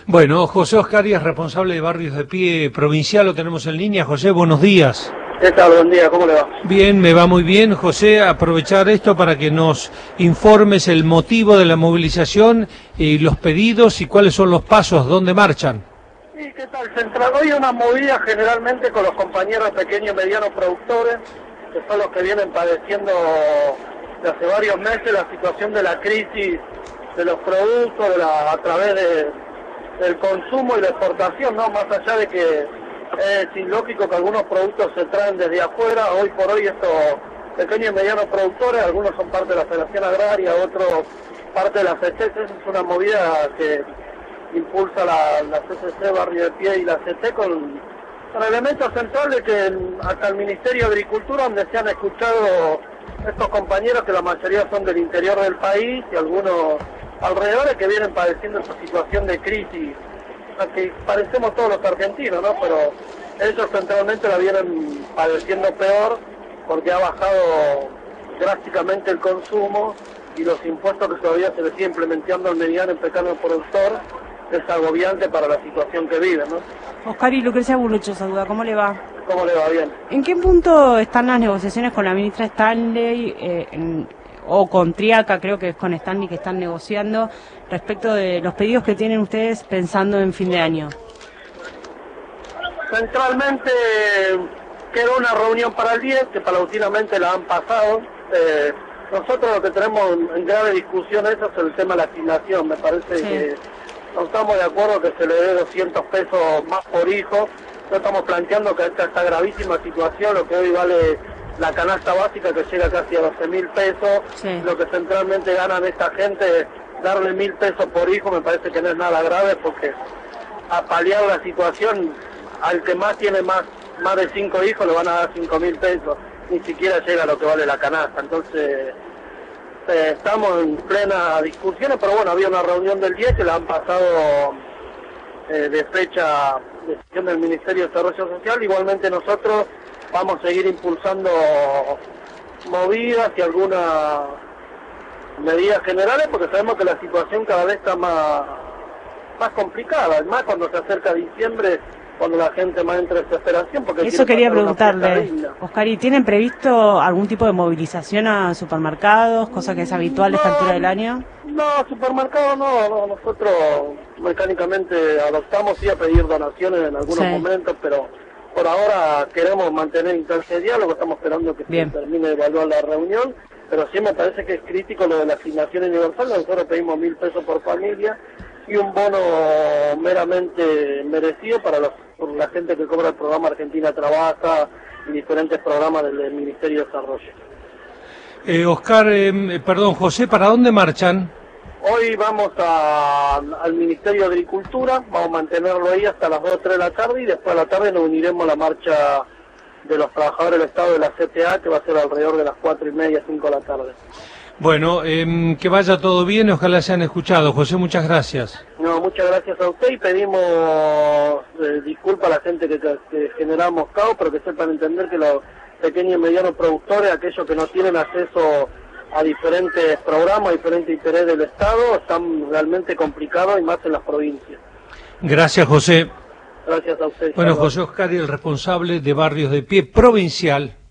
Bueno, José Oscari es responsable de Barrios de Pie Provincial, lo tenemos en línea. José, buenos días. ¿Qué tal? Buen día, ¿cómo le va? Bien, me va muy bien. José, aprovechar esto para que nos informes el motivo de la movilización y los pedidos y cuáles son los pasos, dónde marchan. Sí, ¿qué tal? Central, hoy una movida generalmente con los compañeros pequeños y medianos productores, que son los que vienen padeciendo de hace varios meses la situación de la crisis de los productos, a través del consumo y la exportación, ¿no? Más allá de que es ilógico que algunos productos se traen desde afuera, hoy por hoy estos pequeños y medianos productores, algunos son parte de la Federación Agraria, otros parte de la CT, es una movida que impulsa la CCC Barrio de Pie y la CT con elementos centrales que hasta el Ministerio de Agricultura, donde se han escuchado estos compañeros que la mayoría son del interior del país y algunos alrededores que vienen padeciendo esta situación de crisis, a que parecemos todos los argentinos, ¿no? Pero ellos centralmente la vienen padeciendo peor porque ha bajado drásticamente el consumo y los impuestos que todavía se le sigue implementando al mediano y pequeño productor es agobiante para la situación que vive, ¿no? Oscari, Lucrecia Burrucho saluda, ¿cómo le va? ¿Cómo le va? Bien. ¿En qué punto están las negociaciones con la ministra Stanley o con Triaca, creo que es con Stanley que están negociando, respecto de los pedidos que tienen ustedes pensando en fin de año? Centralmente quedó una reunión para el 10, que paulatinamente la han pasado. Nosotros lo que tenemos en grave discusión eso es el tema de la asignación. Me parece sí, que no estamos de acuerdo que se le dé 200 pesos más por hijo. No estamos planteando que esta gravísima situación, lo que hoy vale la canasta básica que llega casi a 12.000 pesos, sí, lo que centralmente ganan esta gente, darle 1.000 pesos por hijo me parece que no es nada grave, porque a paliar la situación, al que más tiene más de 5 hijos le van a dar 5.000 pesos, ni siquiera llega a lo que vale la canasta. Entonces estamos en plena discusión, pero bueno, había una reunión del 10 que la han pasado de fecha de decisión del Ministerio de Desarrollo Social. Igualmente nosotros vamos a seguir impulsando movidas y algunas medidas generales, porque sabemos que la situación cada vez está más complicada, además cuando se acerca diciembre, cuando la gente más entra en desesperación. Porque eso quería preguntarle, Oscari, ¿tienen previsto algún tipo de movilización a supermercados, cosa que es habitual a esta altura del año? No, supermercados no, nosotros mecánicamente adoptamos y a pedir donaciones en algunos momentos, pero por ahora queremos mantener instancia de diálogo, estamos esperando que se termine de evaluar la reunión, pero sí me parece que es crítico lo de la asignación universal. Nosotros pedimos 1.000 pesos por familia y un bono meramente merecido para la gente que cobra el programa Argentina Trabaja y diferentes programas del Ministerio de Desarrollo. José, ¿para dónde marchan? Hoy vamos al Ministerio de Agricultura, vamos a mantenerlo ahí hasta las 2 o 3 de la tarde y después de la tarde nos uniremos a la marcha de los trabajadores del Estado de la CTA, que va a ser alrededor de las 4:30, 5 de la tarde. Bueno, que vaya todo bien, ojalá se han escuchado. José, muchas gracias. No, muchas gracias a usted y pedimos disculpas a la gente que generamos caos, pero que sepan entender que los pequeños y medianos productores, aquellos que no tienen acceso a diferentes programas, diferentes intereses del Estado, están realmente complicados y más en las provincias. Gracias, José. Gracias a usted. Bueno, José Oscari, el responsable de Barrios de Pie Provincial.